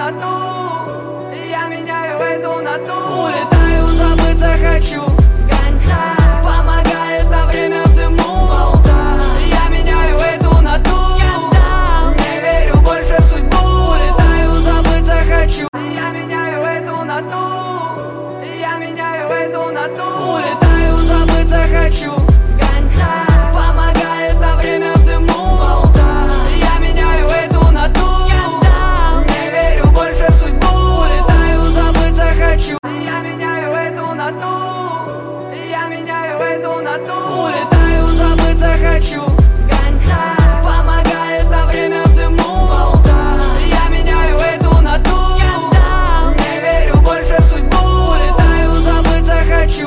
на ту, я меняю эту на ту. Улетаю, забыться хочу. Ганджа помогает на время в дыму. Я меняю эту на ту. Не верю больше в судьбу. Улетаю, забыться хочу. Я меняю эту на ту, я меняю эту на ту. Улетаю, забыться хочу. Ганджа помогает на время в дыму. Я меняю эту на ту. Не верю больше в судьбу. Улетаю, забыться хочу. Я меняю эту на ту, я меняю эту на ту. Улетаю, забыться хочу.